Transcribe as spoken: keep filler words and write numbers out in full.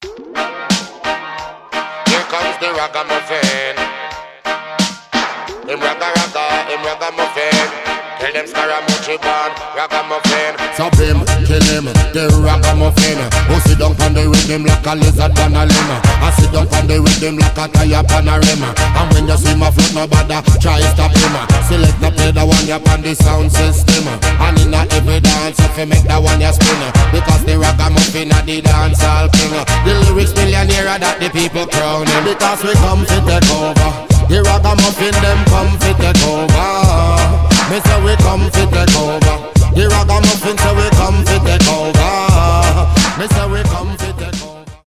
Here comes the ragamuffin. Him ragga ragga, him ragamuffin. Tell them Scaramucci born ragamuffin. So him, kill him, the ragamuffin. Who sit down on the rhythm like a lizard on a limb. I sit down on the rhythm like a tire on a rim. And when you see my foot, nobody try stop him. Select the play the one you on the sound system. And in a every dance if you make that one you spin. Because the ragamuffin are the dancehall king. The lyrics millionaire that the people crown him. Because we come to take over. The ragamuffin them come to take over.